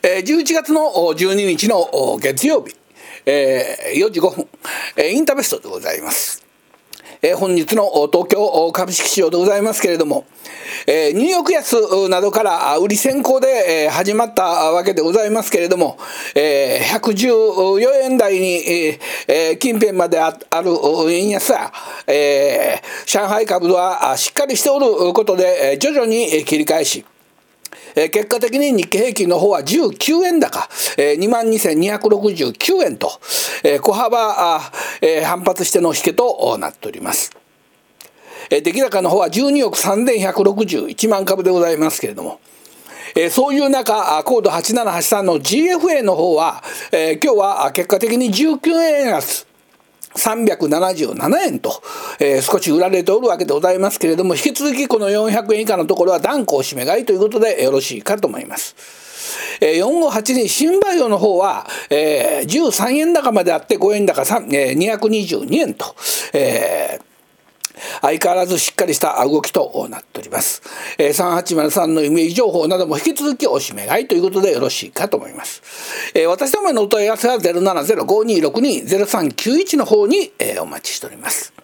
11月の12日の月曜日、4時5分、インタベストでございます。本日の東京株式市場でございますけれども、ニューヨーク安などから売り先行で始まったわけでございますけれども、114円台に近辺まである円安や、上海株はしっかりしておることで徐々に切り返し、結果的に日経平均の方は19円高、22,269 円と、小幅反発しての引けとなっております。出来高の方は12億3161万株でございますけれども、そういう中コード8783の GFA の方は、今日は結果的に19円安377円と、少し売られておるわけでございますけれども、引き続きこの400円以下のところは断固おしめ買いということでよろしいかと思います。4582新バイオの方は、13円高まであって5円高222円と、相変わらずしっかりした動きとなっております。3803のイメージ情報なども引き続きおしめ買いということでよろしいかと思います。私どものお問い合わせは 070-5262-0391 の方にお待ちしております。